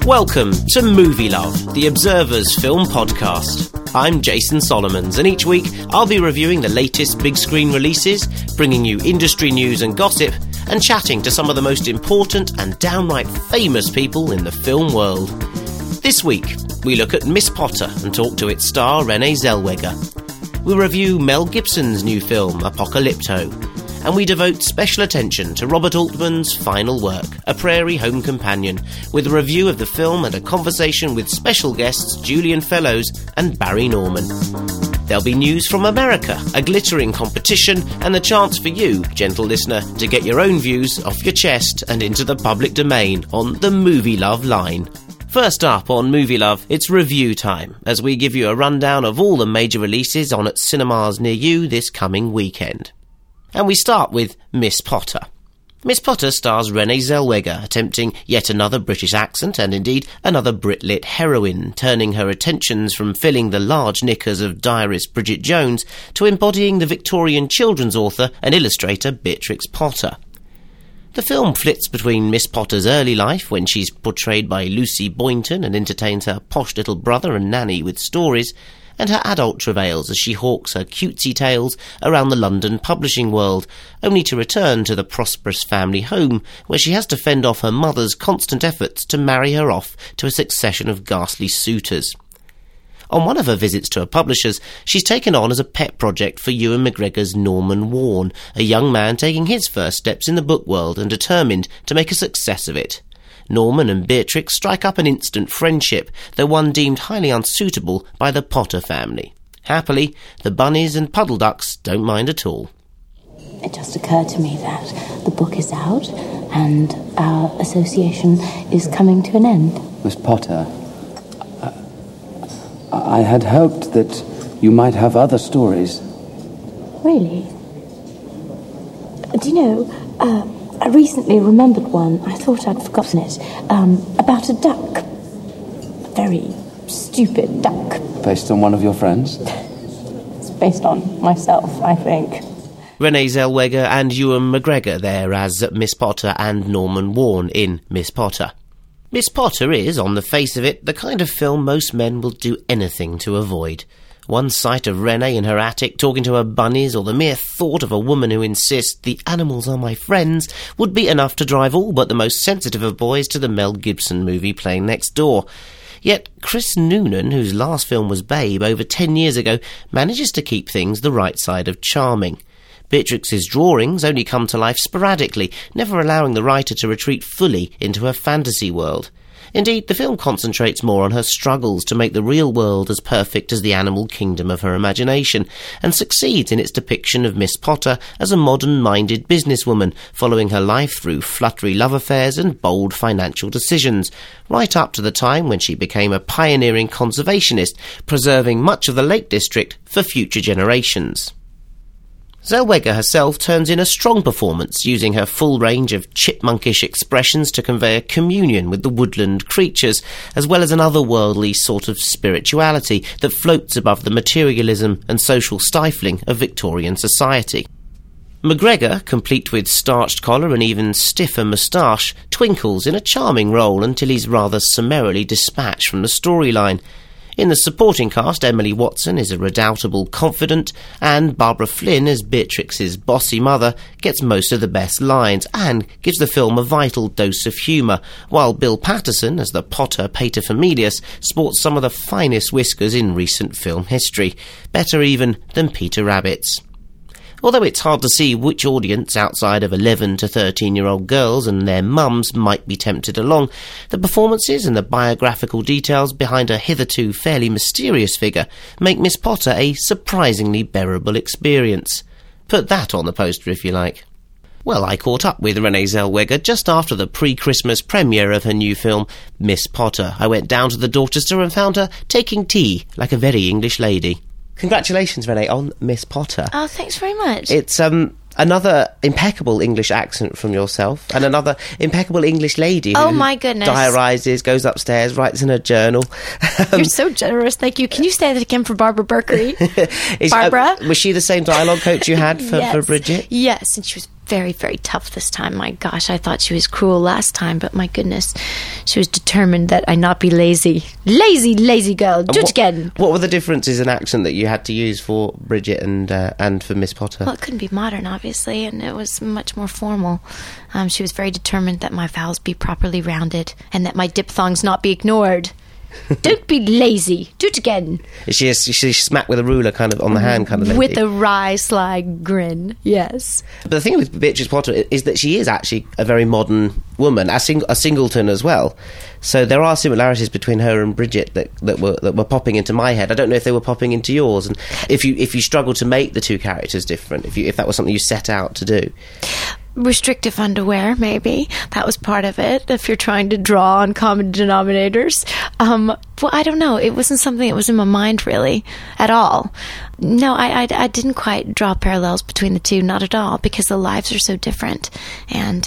Welcome to Movie Love, the Observer's film podcast. I'm Jason Solomons, and each week I'll be reviewing the latest big screen releases, bringing you industry news and gossip, and chatting to some of the most important and downright famous people in the film world. This week, we look at Miss Potter and talk to its star Renee Zellweger. We'll review Mel Gibson's new film, Apocalypto, and we devote special attention to Robert Altman's final work, A Prairie Home Companion, with a review of the film and a conversation with special guests Julian Fellowes and Barry Norman. There'll be news from America, a glittering competition, and the chance for you, gentle listener, to get your own views off your chest and into the public domain on the Movie Love line. First up on Movie Love, it's review time, as we give you a rundown of all the major releases on at cinemas near you this coming weekend. And we start with Miss Potter. Miss Potter stars Renee Zellweger, attempting yet another British accent and indeed another Brit-lit heroine, turning her attentions from filling the large knickers of diarist Bridget Jones to embodying the Victorian children's author and illustrator Beatrix Potter. The film flits between Miss Potter's early life, when she's portrayed by Lucy Boynton and entertains her posh little brother and nanny with stories, and her adult travails as she hawks her cutesy tales around the London publishing world, only to return to the prosperous family home, where she has to fend off her mother's constant efforts to marry her off to a succession of ghastly suitors. On one of her visits to her publishers, she's taken on as a pet project for Ewan McGregor's Norman Warren, a young man taking his first steps in the book world and determined to make a success of it. Norman and Beatrix strike up an instant friendship, though one deemed highly unsuitable by the Potter family. Happily, the bunnies and puddle ducks don't mind at all. It just occurred to me that the book is out and our association is coming to an end. Miss Potter, I had hoped that you might have other stories. Really? Do you know, I recently remembered one. I thought I'd forgotten it. About a duck. A very stupid duck. Based on one of your friends? It's based on myself, I think. Renee Zellweger and Ewan McGregor there as Miss Potter and Norman Warren in Miss Potter. Miss Potter is, on the face of it, the kind of film most men will do anything to avoid. One sight of Renee in her attic talking to her bunnies, or the mere thought of a woman who insists the animals are my friends, would be enough to drive all but the most sensitive of boys to the Mel Gibson movie playing next door. Yet Chris Noonan, whose last film was Babe over 10 years ago, manages to keep things the right side of charming. Beatrix's drawings only come to life sporadically, never allowing the writer to retreat fully into her fantasy world. Indeed, the film concentrates more on her struggles to make the real world as perfect as the animal kingdom of her imagination, and succeeds in its depiction of Miss Potter as a modern-minded businesswoman, following her life through fluttery love affairs and bold financial decisions, right up to the time when she became a pioneering conservationist, preserving much of the Lake District for future generations. Zellweger herself turns in a strong performance, using her full range of chipmunkish expressions to convey a communion with the woodland creatures, as well as an otherworldly sort of spirituality that floats above the materialism and social stifling of Victorian society. McGregor, complete with starched collar and even stiffer moustache, twinkles in a charming role until he's rather summarily dispatched from the storyline. In the supporting cast, Emily Watson is a redoubtable confidant, and Barbara Flynn as Beatrix's bossy mother gets most of the best lines and gives the film a vital dose of humour, while Bill Patterson as the Potter paterfamilias sports some of the finest whiskers in recent film history, better even than Peter Rabbit's. Although it's hard to see which audience outside of 11 to 13-year-old girls and their mums might be tempted along, the performances and the biographical details behind a hitherto fairly mysterious figure make Miss Potter a surprisingly bearable experience. Put that on the poster if you like. Well, I caught up with Renee Zellweger just after the pre-Christmas premiere of her new film, Miss Potter. I went down to the Dorchester and found her taking tea like a very English lady. Congratulations, Renee, on Miss Potter. Oh, thanks very much. It's another impeccable English accent from yourself, and another impeccable English lady oh who my goodness. diarises, goes upstairs, writes in her journal. You're so generous, thank you. Can you say that again for Barbara Berkery? Barbara? Was she the same dialogue coach you had for Bridget? Yes, and she was very, very tough this time. My gosh, I thought she was cruel last time, but my goodness, she was determined that I not be lazy. Lazy girl, do it again. What were the differences in accent that you had to use for Bridget and for Miss Potter? Well, it couldn't be modern, obviously, and it was much more formal. She was very determined that my vowels be properly rounded and that my diphthongs not be ignored. Don't be lazy. Do it again. She smacked with a ruler kind of on the hand kind of lady. With a wry, sly grin, yes. But the thing with Beatrice Potter is that she is actually a very modern woman, a singleton as well. So there are similarities between her and Bridget that were popping into my head. I don't know if they were popping into yours. And if you struggle to make the two characters different, if that was something you set out to do. Restrictive underwear, maybe. That was part of it, if you're trying to draw on common denominators. Well, I don't know. It wasn't something that was in my mind, really, at all. No, I didn't quite draw parallels between the two, not at all, because the lives are so different. And,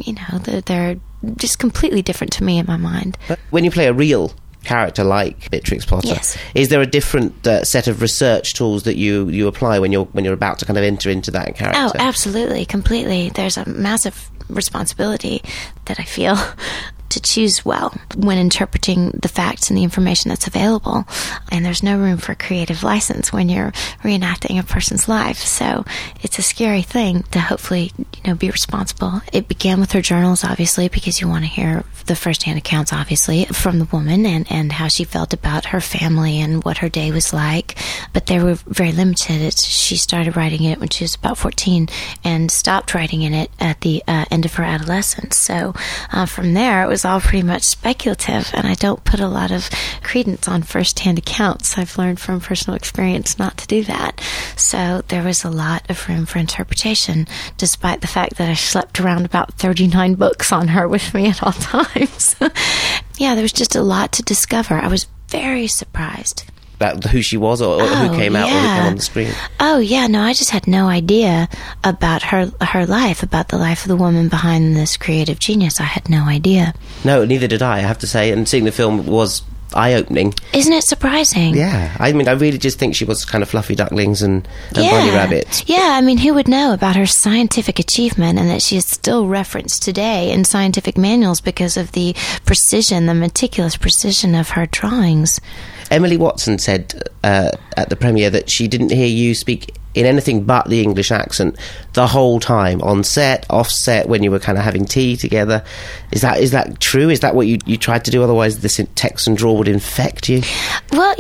they're just completely different to me in my mind. But when you play a real character like Beatrix Potter, yes. Is there a different set of research tools that you apply when you're about to kind of enter into that character? Oh, absolutely, completely. There's a massive responsibility that I feel to choose well when interpreting the facts and the information that's available. And there's no room for creative license when you're reenacting a person's life. So it's a scary thing to hopefully, be responsible. It began with her journals, obviously, because you want to hear the first-hand accounts, obviously, from the woman and how she felt about her family and what her day was like. But they were very limited. She started writing it when she was about 14 and stopped writing in it at the end of her adolescence. So from there, it was all pretty much speculative, and I don't put a lot of credence on first-hand accounts. I've learned from personal experience not to do that. So there was a lot of room for interpretation, despite the fact that I schlepped around about 39 books on her with me at all times. Yeah, there was just a lot to discover. I was very surprised. About who she was or who came out or who came on the screen? Oh, yeah, no, I just had no idea about her life, about the life of the woman behind this creative genius. I had no idea. No, neither did I have to say, and seeing the film was eye-opening. Isn't it surprising? Yeah, I mean, I really just think she was kind of fluffy ducklings and bunny rabbits. Yeah, I mean, who would know about her scientific achievement and that she is still referenced today in scientific manuals because of the precision, the meticulous precision of her drawings. Emily Watson said at the premiere that she didn't hear you speak in anything but the English accent the whole time, on set, off set, when you were kind of having tea together. Is that true? Is that what you tried to do? Otherwise this Texan drawl would infect you? Well,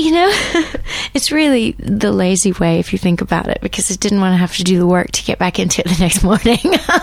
it's really the lazy way if you think about it, because I didn't want to have to do the work to get back into it the next morning.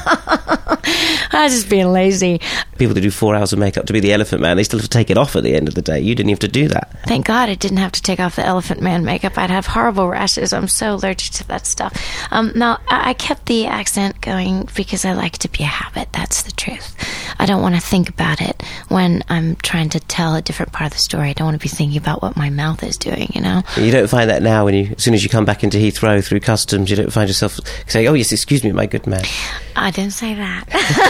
I was just being lazy. People that do 4 hours of makeup to be the Elephant Man, they still have to take it off at the end of the day. You didn't have to do that. Thank God I didn't have to take off the Elephant Man makeup. I'd have horrible rashes. I'm so allergic to that stuff. Now, I kept the accent going because I like it to be a habit. That's the truth. I don't want to think about it when I'm trying to tell a different part of the story. I don't want to be thinking about what my mouth is doing, You don't find that now as soon as you come back into Heathrow through customs, you don't find yourself saying, "Oh, yes, excuse me, my good man." I didn't say that.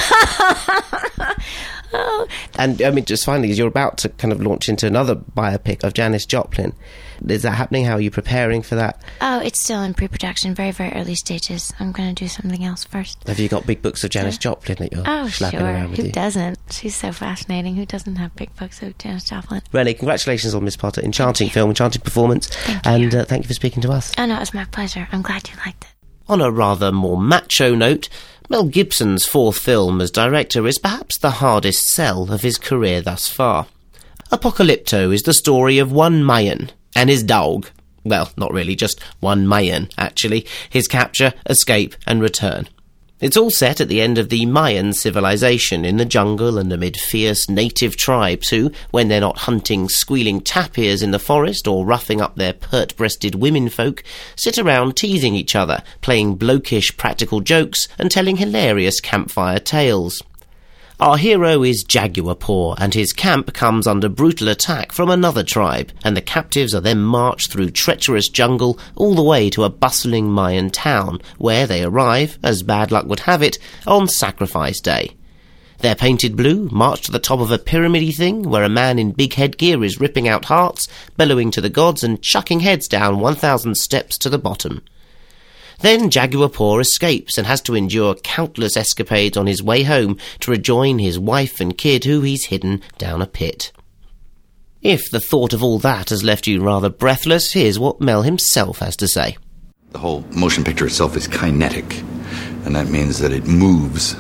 And, I mean, just finally, because you're about to kind of launch into another biopic of Janis Joplin. Is that happening? How are you preparing for that? Oh, it's still in pre-production, very, very early stages. I'm going to do something else first. Have you got big books of Janis Joplin that you're slapping around with you? Who doesn't? She's so fascinating. Who doesn't have big books of Janis Joplin? Renée, congratulations on Miss Potter. Enchanting film, enchanting performance. Thank you. Thank you for speaking to us. Oh, no, it was my pleasure. I'm glad you liked it. On a rather more macho note, Mel Gibson's fourth film as director is perhaps the hardest sell of his career thus far. Apocalypto is the story of one Mayan and his dog. Well, not really, just one Mayan, actually. His capture, escape and return. It's all set at the end of the Mayan civilization in the jungle and amid fierce native tribes who, when they're not hunting squealing tapirs in the forest or roughing up their pert-breasted womenfolk, sit around teasing each other, playing blokish practical jokes and telling hilarious campfire tales. Our hero is Jaguar Paw, and his camp comes under brutal attack from another tribe, and the captives are then marched through treacherous jungle all the way to a bustling Mayan town, where they arrive, as bad luck would have it, on Sacrifice Day. They're painted blue, march to the top of a pyramid-y thing, where a man in big headgear is ripping out hearts, bellowing to the gods, and chucking heads down 1,000 steps to the bottom. Then Jaguar Paw escapes and has to endure countless escapades on his way home to rejoin his wife and kid who he's hidden down a pit. If the thought of all that has left you rather breathless, here's what Mel himself has to say. The whole motion picture itself is kinetic, and that means that it moves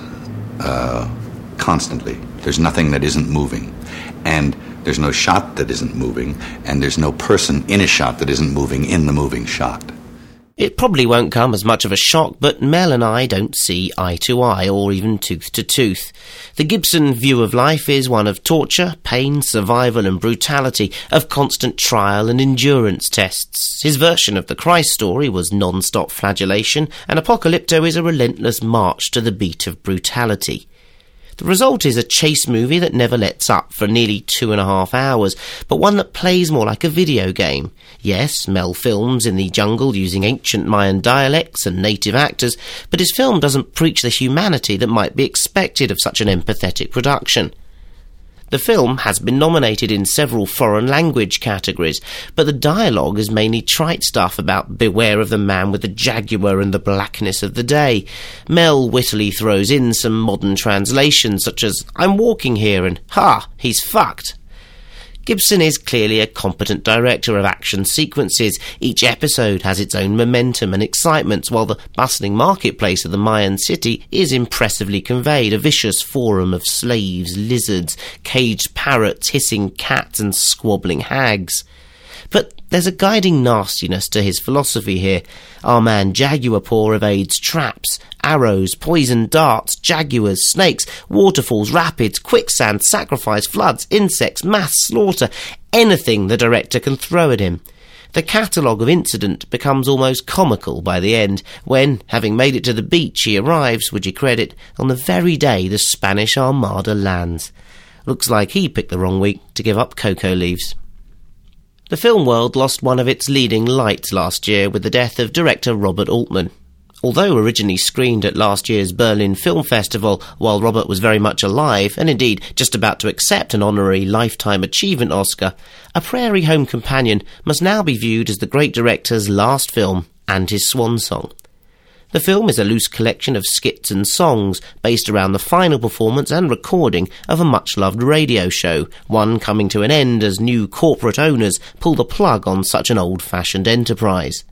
constantly. There's nothing that isn't moving, and there's no shot that isn't moving, and there's no person in a shot that isn't moving in the moving shot. It probably won't come as much of a shock, but Mel and I don't see eye to eye, or even tooth to tooth. The Gibson view of life is one of torture, pain, survival and brutality, of constant trial and endurance tests. His version of the Christ story was non-stop flagellation, and Apocalypto is a relentless march to the beat of brutality. The result is a chase movie that never lets up for nearly 2.5 hours, but one that plays more like a video game. Yes, Mel films in the jungle using ancient Mayan dialects and native actors, but his film doesn't preach the humanity that might be expected of such an empathetic production. The film has been nominated in several foreign language categories, but the dialogue is mainly trite stuff about beware of the man with the jaguar and the blackness of the day. Mel wittily throws in some modern translations such as, I'm walking here and, ha, he's fucked. Gibson is clearly a competent director of action sequences. Each episode has its own momentum and excitement, while the bustling marketplace of the Mayan city is impressively conveyed, a vicious forum of slaves, lizards, caged parrots, hissing cats and squabbling hags. But there's a guiding nastiness to his philosophy here. Our man Jaguar Paw evades traps, arrows, poisoned darts, jaguars, snakes, waterfalls, rapids, quicksand, sacrifice, floods, insects, mass slaughter, anything the director can throw at him. The catalogue of incident becomes almost comical by the end, when, having made it to the beach, he arrives, would you credit, on the very day the Spanish Armada lands. Looks like he picked the wrong week to give up cocoa leaves. The film world lost one of its leading lights last year with the death of director Robert Altman. Although originally screened at last year's Berlin Film Festival while Robert was very much alive, and indeed just about to accept an honorary Lifetime Achievement Oscar, A Prairie Home Companion must now be viewed as the great director's last film and his swan song. The film is a loose collection of skits and songs based around the final performance and recording of a much-loved radio show, one coming to an end as new corporate owners pull the plug on such an old-fashioned enterprise.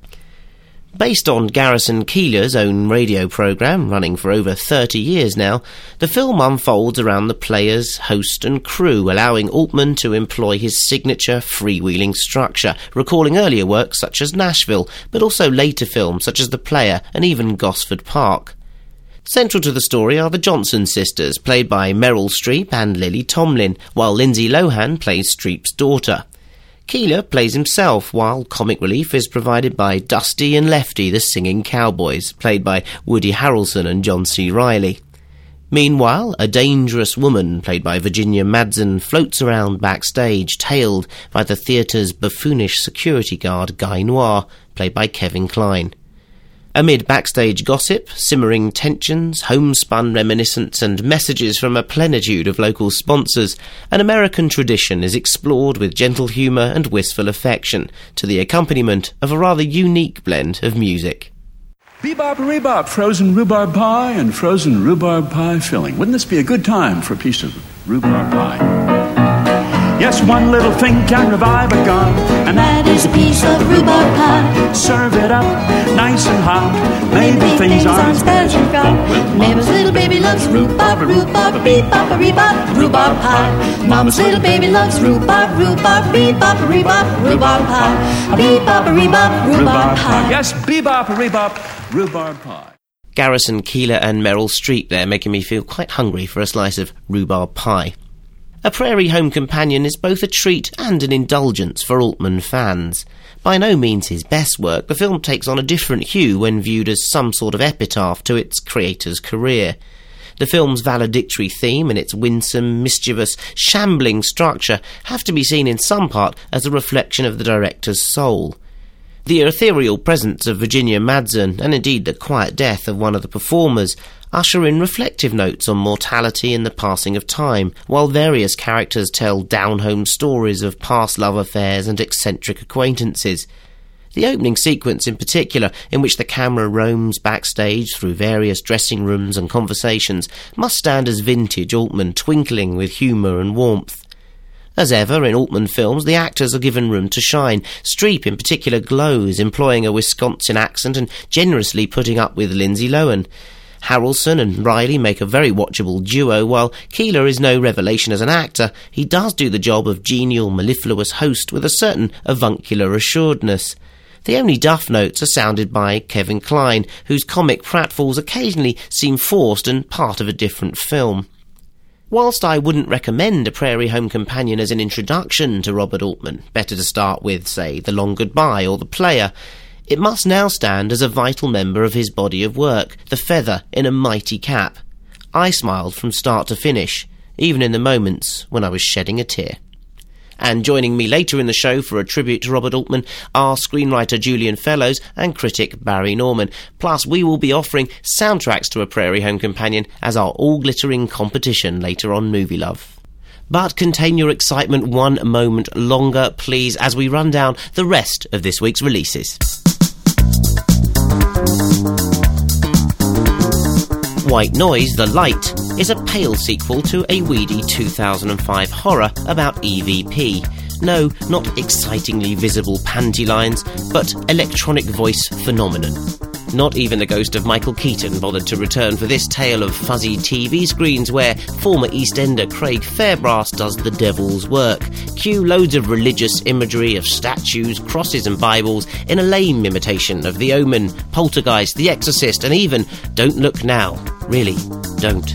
Based on Garrison Keillor's own radio programme, running for over 30 years now, the film unfolds around the players, host and crew, allowing Altman to employ his signature freewheeling structure, recalling earlier works such as Nashville, but also later films such as The Player and even Gosford Park. Central to the story are the Johnson sisters, played by Meryl Streep and Lily Tomlin, while Lindsay Lohan plays Streep's daughter. Keillor plays himself, while comic relief is provided by Dusty and Lefty, the singing cowboys, played by Woody Harrelson and John C. Reilly. Meanwhile, a dangerous woman, played by Virginia Madsen, floats around backstage, tailed by the theatre's buffoonish security guard Guy Noir, played by Kevin Kline. Amid backstage gossip, simmering tensions, homespun reminiscence and messages from a plenitude of local sponsors, an American tradition is explored with gentle humour and wistful affection, to the accompaniment of a rather unique blend of music. Bebop-a-rebop, frozen rhubarb pie and frozen rhubarb pie filling. Wouldn't this be a good time for a piece of rhubarb pie? Yes, one little thing can revive a gun, and that is a piece of rhubarb pie. Serve it up, nice and hot. Maybe things aren't as bad as you thought. Mama's little baby loves rhubarb, rhubarb, bebop-a-rebop, rhubarb pie. Mama's little baby loves rhubarb, rhubarb, bebop-a-rebop, rhubarb pie. Bebop-a-rebop, rhubarb pie. Yes, bebop-a-rebop, rhubarb pie. Garrison Keillor and Meryl Streep there, making me feel quite hungry for a slice of rhubarb pie. A Prairie Home Companion is both a treat and an indulgence for Altman fans. By no means his best work, the film takes on a different hue when viewed as some sort of epitaph to its creator's career. The film's valedictory theme and its winsome, mischievous, shambling structure have to be seen in some part as a reflection of the director's soul. The ethereal presence of Virginia Madsen, and indeed the quiet death of one of the performers, usher in reflective notes on mortality and the passing of time, while various characters tell down-home stories of past love affairs and eccentric acquaintances. The opening sequence in particular, in which the camera roams backstage through various dressing rooms and conversations, must stand as vintage Altman, twinkling with humour and warmth. As ever in Altman films, the actors are given room to shine. Streep in particular glows, employing a Wisconsin accent and generously putting up with Lindsay Lohan. Harrelson and Riley make a very watchable duo. While Keeler is no revelation as an actor, he does do the job of genial, mellifluous host with a certain avuncular assuredness. The only duff notes are sounded by Kevin Kline, whose comic pratfalls occasionally seem forced and part of a different film. Whilst I wouldn't recommend A Prairie Home Companion as an introduction to Robert Altman, better to start with, say, The Long Goodbye or The Player, it must now stand as a vital member of his body of work, the feather in a mighty cap. I smiled from start to finish, even in the moments when I was shedding a tear. And joining me later in the show for a tribute to Robert Altman are screenwriter Julian Fellowes and critic Barry Norman. Plus, we will be offering soundtracks to A Prairie Home Companion as our all-glittering competition later on Movie Love. But contain your excitement one moment longer, please, as we run down the rest of this week's releases. White Noise, The Light is a pale sequel to a weedy 2005 horror about EVP. No, not excitingly visible panty lines, but electronic voice phenomenon. Not even the ghost of Michael Keaton bothered to return for this tale of fuzzy TV screens where former EastEnder Craig Fairbrass does the devil's work. Cue loads of religious imagery of statues, crosses and Bibles in a lame imitation of The Omen, Poltergeist, The Exorcist and even Don't Look Now. Really, don't.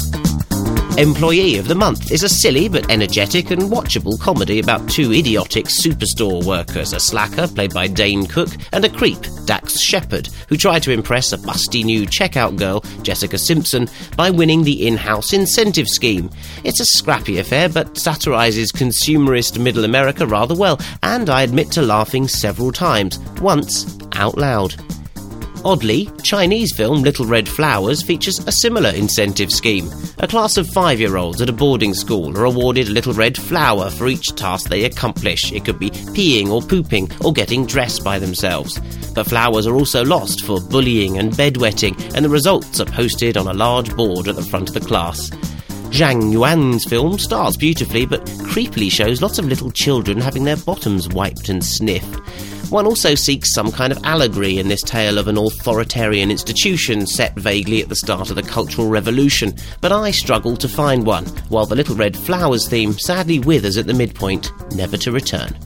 Employee of the Month is a silly but energetic and watchable comedy about two idiotic superstore workers, a slacker, played by Dane Cook, and a creep, Dax Shepard, who try to impress a busty new checkout girl, Jessica Simpson, by winning the in-house incentive scheme. It's a scrappy affair, but satirises consumerist middle America rather well, and I admit to laughing several times, once out loud. Oddly, Chinese film Little Red Flowers features a similar incentive scheme. A class of 5-year-olds at a boarding school are awarded a little red flower for each task they accomplish. It could be peeing or pooping or getting dressed by themselves. But flowers are also lost for bullying and bedwetting, and the results are posted on a large board at the front of the class. Zhang Yuan's film stars beautifully but creepily shows lots of little children having their bottoms wiped and sniffed. One also seeks some kind of allegory in this tale of an authoritarian institution set vaguely at the start of the Cultural Revolution, but I struggle to find one, while the Little Red Flowers theme sadly withers at the midpoint, never to return.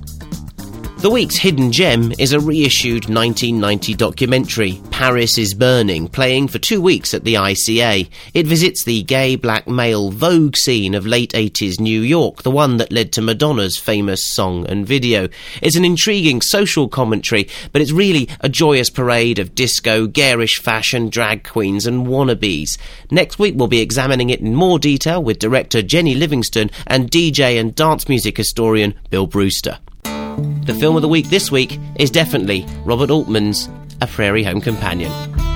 The week's hidden gem is a reissued 1990 documentary, Paris is Burning, playing for 2 weeks at the ICA. It visits the gay black male Vogue scene of late 80s New York, the one that led to Madonna's famous song and video. It's an intriguing social commentary, but it's really a joyous parade of disco, garish fashion, drag queens and wannabes. Next week we'll be examining it in more detail with director Jenny Livingston and DJ and dance music historian Bill Brewster. The film of the week this week is definitely Robert Altman's A Prairie Home Companion.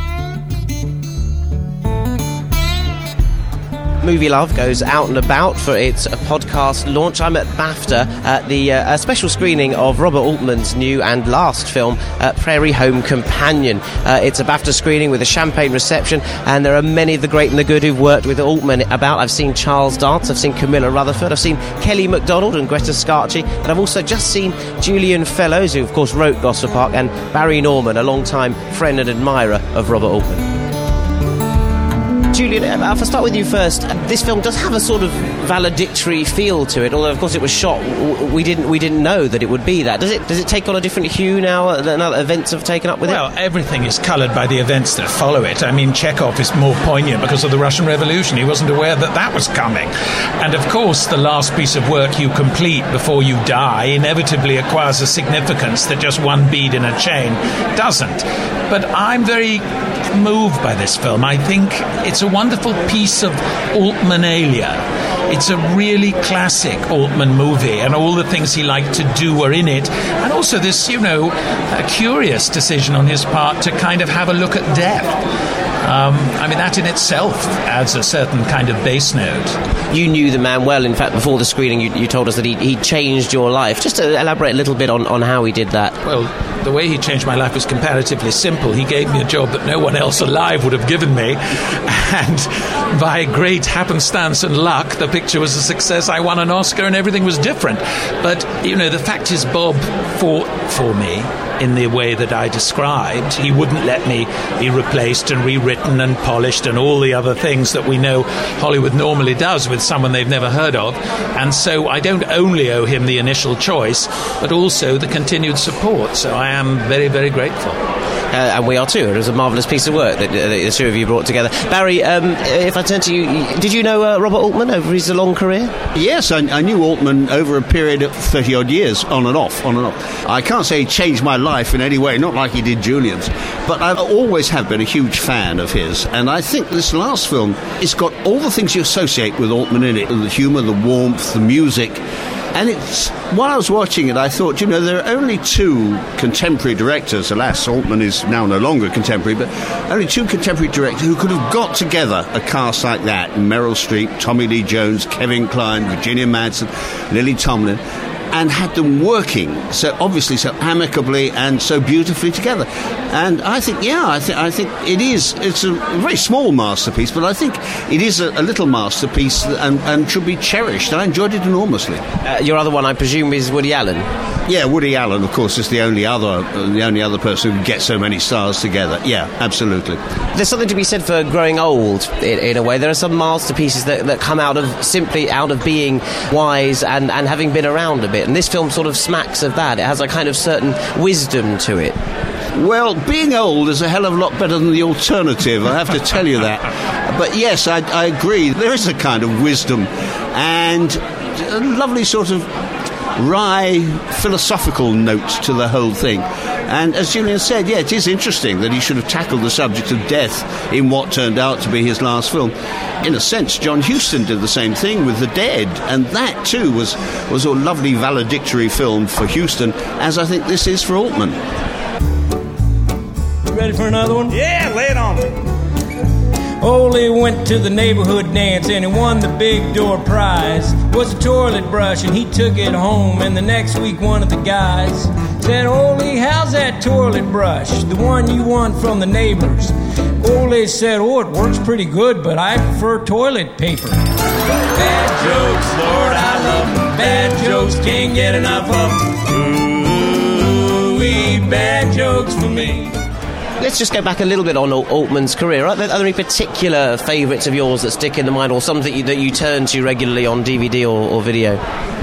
Movie Love goes out and about for its podcast launch. I'm at BAFTA at the special screening of Robert Altman's new and last film, Prairie Home Companion. It's a BAFTA screening with a champagne reception, and there are many of the great and the good who've worked with Altman about. I've seen Charles Dance, I've seen Camilla Rutherford, I've seen Kelly MacDonald and Greta Scacchi, and I've also just seen Julian Fellowes, who of course wrote Gosford Park, and Barry Norman, a long-time friend and admirer of Robert Altman. Julian, if I start with you first, this film does have a sort of valedictory feel to it, although of course it was shot, we didn't know that it would be that. Does it take on a different hue now that other events have taken up with it? Well, everything is coloured by the events that follow it. I mean, Chekhov is more poignant because of the Russian Revolution. He wasn't aware that was coming. And of course, the last piece of work you complete before you die inevitably acquires a significance that just one bead in a chain doesn't. But I'm very moved by this film. I think it's a wonderful piece of Altmanalia. It's a really classic Altman movie, and all the things he liked to do are in it. And also this, a curious decision on his part to kind of have a look at death. I mean, that in itself adds a certain kind of bass note. You knew the man well. In fact, before the screening, you told us that he changed your life. Just to elaborate a little bit on how he did that. Well, the way he changed my life was comparatively simple. He gave me a job that no one else alive would have given me, and by great happenstance and luck, the picture was a success. I won an Oscar and everything was different. But, you know, the fact is Bob fought for me in the way that I described. He wouldn't let me be replaced and rewritten and polished and all the other things that we know Hollywood normally does with someone they've never heard of. And so I don't only owe him the initial choice, but also the continued support. So I am very, very grateful. And we are too. It was a marvellous piece of work that the two of you brought together. Barry, if I turn to you, did you know Robert Altman over his long career? Yes, I knew Altman over a period of 30-odd years, on and off. I can't say he changed my life in any way, not like he did Julian's, but I always have been a huge fan of his, and I think this last film, it's got all the things you associate with Altman in it, the humour, the warmth, the music. And while I was watching it, I thought, you know, there are only two contemporary directors, alas, Altman is now no longer contemporary, but only two contemporary directors who could have got together a cast like that. Meryl Streep, Tommy Lee Jones, Kevin Kline, Virginia Madsen, Lily Tomlin, and had them working so obviously, so amicably and so beautifully together. And I think, I think it's a very small masterpiece, but I think it is a little masterpiece and should be cherished. I enjoyed it enormously. Your other one, I presume, is Woody Allen. Yeah, Woody Allen, of course, is the only other person who gets so many stars together. Yeah, absolutely. There's something to be said for growing old, in a way. There are some masterpieces that come simply out of being wise and having been around a bit. And this film sort of smacks of that. It has a kind of certain wisdom to it. Well, being old is a hell of a lot better than the alternative, I have to tell you that. But yes, I agree. There is a kind of wisdom and a lovely sort of wry philosophical note to the whole thing. And as Julian said, yeah, it is interesting that he should have tackled the subject of death in what turned out to be his last film. In a sense, John Huston did the same thing with The Dead, and that too was a lovely valedictory film for Huston, as I think this is for Altman. Ready for another one? Yeah, lay it on me. Ole went to the neighborhood dance and he won the big door prize. Was a toilet brush and he took it home, and the next week one of the guys said, Ole, how's that toilet brush, the one you won from the neighbors? Ole said, oh, it works pretty good, but I prefer toilet paper. Bad jokes, Lord, I love them. Bad jokes, can't get enough of them. Ooh-wee, bad jokes for me. Let's just go back a little bit on Altman's career. Are there any particular favourites of yours that stick in the mind, or something that you turn to regularly on DVD or video?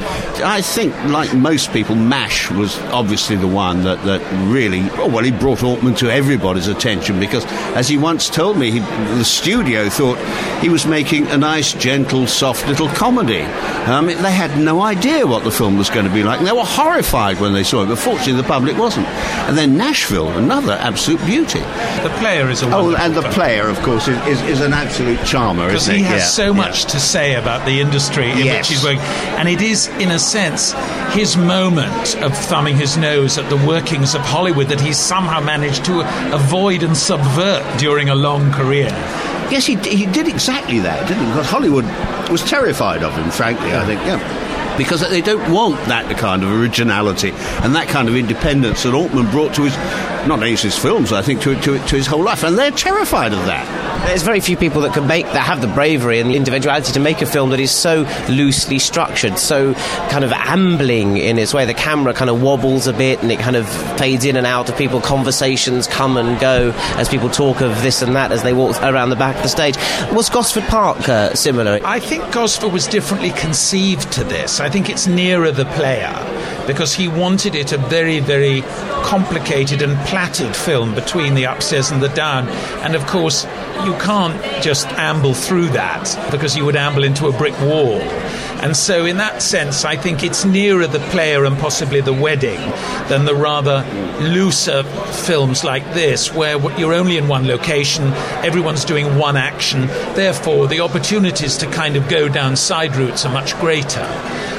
I think, like most people, MASH was obviously the one that really, he brought Altman to everybody's attention, because, as he once told me, the studio thought he was making a nice, gentle, soft little comedy. They had no idea what the film was going to be like, and they were horrified when they saw it, but fortunately the public wasn't. And then Nashville, another absolute beauty. The Player is a wonderful and The Player, of course, is an absolute charmer, isn't it? Because he has so much to say about the industry in which he's working, and it is, in a sense, his moment of thumbing his nose at the workings of Hollywood that he's somehow managed to avoid and subvert during a long career. Yes, he did exactly that, didn't he? Because Hollywood was terrified of him, frankly, I think, because they don't want that kind of originality and that kind of independence that Altman brought to his, not only his films, I think, to his whole life, and they're terrified of that. There's very few people that have the bravery and the individuality to make a film that is so loosely structured, so kind of ambling in its way. The camera kind of wobbles a bit and it kind of fades in and out of people. Conversations come and go as people talk of this and that as they walk around the back of the stage. Was Gosford Park similar? I think Gosford was differently conceived to this. I think it's nearer The Player, because he wanted it a very, very complicated and plaited film between the upstairs and the down. And of course, you can't just amble through that, because you would amble into a brick wall. And so in that sense, I think it's nearer The Player and possibly The Wedding than the rather looser films like this, where you're only in one location, everyone's doing one action, therefore the opportunities to kind of go down side routes are much greater.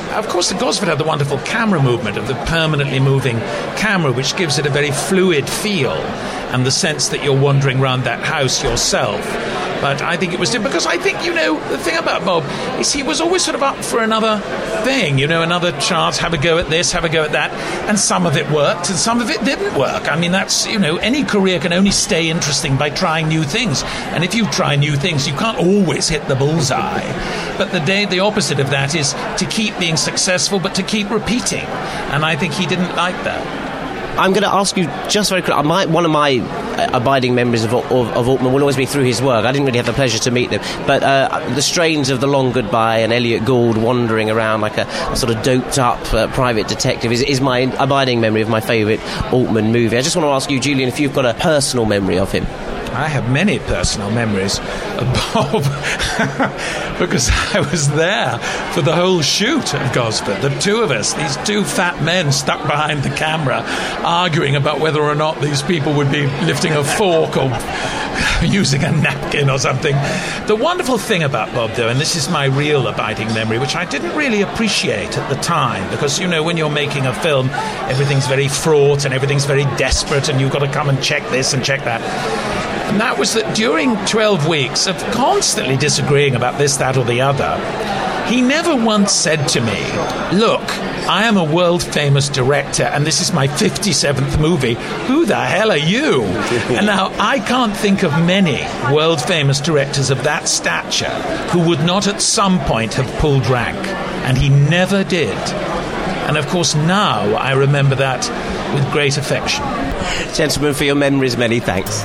of course, the Gosford had the wonderful camera movement of the permanently moving camera, which gives it a very fluid feel and the sense that you're wandering around that house yourself. But I think it was because I think, the thing about Bob is he was always sort of up for another thing, another chance, have a go at this, have a go at that. And some of it worked and some of it didn't work. I mean, that's, any career can only stay interesting by trying new things. And if you try new things, you can't always hit the bullseye. But the opposite of that is to keep being successful, but to keep repeating. And I think he didn't like that. I'm going to ask you just very quickly. One of my abiding memories of Altman will always be through his work. I didn't really have the pleasure to meet them, but the strains of The Long Goodbye and Elliot Gould wandering around like a sort of doped-up private detective is my abiding memory of my favourite Altman movie. I just want to ask you, Julian, if you've got a personal memory of him. I have many personal memories of Bob because I was there for the whole shoot of Gosford. The two of us, these two fat men stuck behind the camera, arguing about whether or not these people would be lifting a fork or using a napkin or something. The wonderful thing about Bob, though, and this is my real abiding memory, which I didn't really appreciate at the time, because, when you're making a film, everything's very fraught and everything's very desperate and you've got to come and check this and check that. And that was that during 12 weeks of constantly disagreeing about this, that or the other, he never once said to me, look, I am a world-famous director and this is my 57th movie. Who the hell are you? And now, I can't think of many world-famous directors of that stature who would not at some point have pulled rank. And he never did. And of course, now I remember that with great affection. Gentlemen, for your memories, many thanks.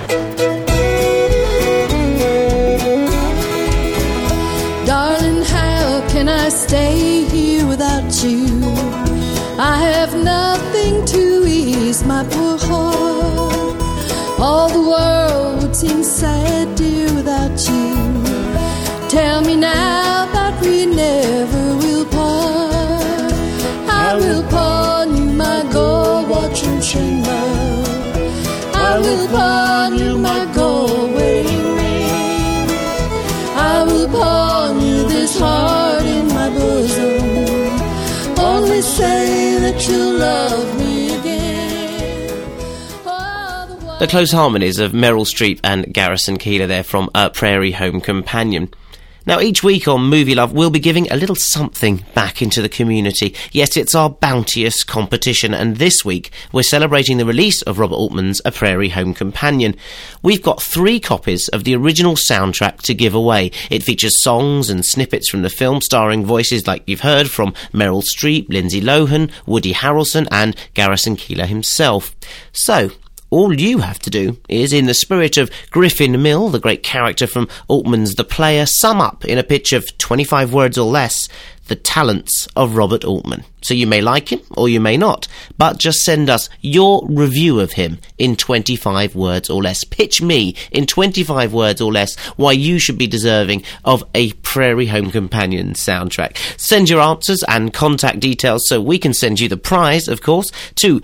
Darling, how can I stay here without you? I have nothing to ease my poor heart. All the world would seem sad, dear, without you. Tell me now that we never will part. I will pawn you my gold watch and chain, love. I will pawn you my gold wedding ring. I will pawn you this heart in my bosom. Only say that you'll love me again. The close harmonies of Meryl Streep and Garrison Keillor there from Prairie Home Companion. Now, each week on Movie Love, we'll be giving a little something back into the community. Yes, it's our bounteous competition, and this week we're celebrating the release of Robert Altman's A Prairie Home Companion. We've got 3 copies of the original soundtrack to give away. It features songs and snippets from the film starring voices like you've heard from Meryl Streep, Lindsay Lohan, Woody Harrelson and Garrison Keillor himself. So, all you have to do is, in the spirit of Griffin Mill, the great character from Altman's The Player, sum up in a pitch of 25 words or less the talents of Robert Altman. So you may like him or you may not, but just send us your review of him in 25 words or less. Pitch me in 25 words or less why you should be deserving of a Prairie Home Companion soundtrack. Send your answers and contact details so we can send you the prize, of course, to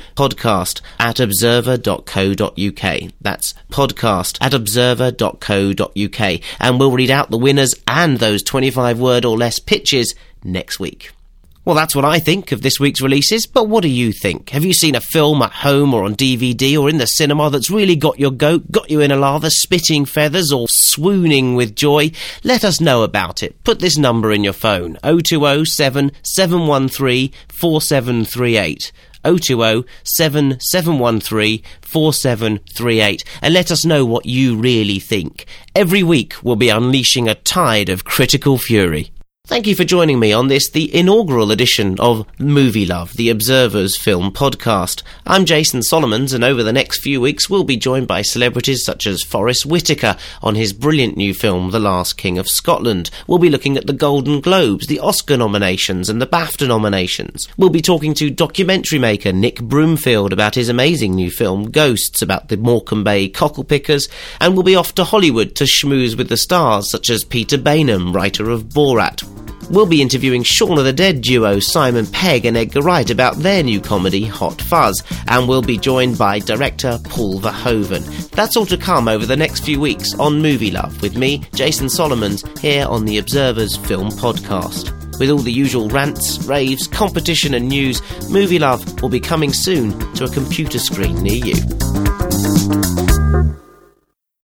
podcast@observer.co.uk. That's podcast@observer.co.uk. And we'll read out the winners and those 25 word or less pitches next week. Well, that's what I think of this week's releases, but what do you think? Have you seen a film at home or on DVD or in the cinema that's really got your goat, got you in a lather, spitting feathers or swooning with joy? Let us know about it. Put this number in your phone, 020 7713 4738. 020 7713 4738, and let us know what you really think. Every week we'll be unleashing a tide of critical fury. Thank you for joining me on this, the inaugural edition of Movie Love, the Observer's film podcast. I'm Jason Solomons, and over the next few weeks we'll be joined by celebrities such as Forrest Whitaker on his brilliant new film, The Last King of Scotland. We'll be looking at the Golden Globes, the Oscar nominations and the BAFTA nominations. We'll be talking to documentary maker Nick Broomfield about his amazing new film, Ghosts, about the Morecambe Bay cocklepickers, and we'll be off to Hollywood to schmooze with the stars such as Peter Bainham, writer of Borat. We'll be interviewing Shaun of the Dead duo Simon Pegg and Edgar Wright about their new comedy, Hot Fuzz, and we'll be joined by director Paul Verhoeven. That's all to come over the next few weeks on Movie Love with me, Jason Solomons, here on the Observer's Film Podcast. With all the usual rants, raves, competition and news, Movie Love will be coming soon to a computer screen near you.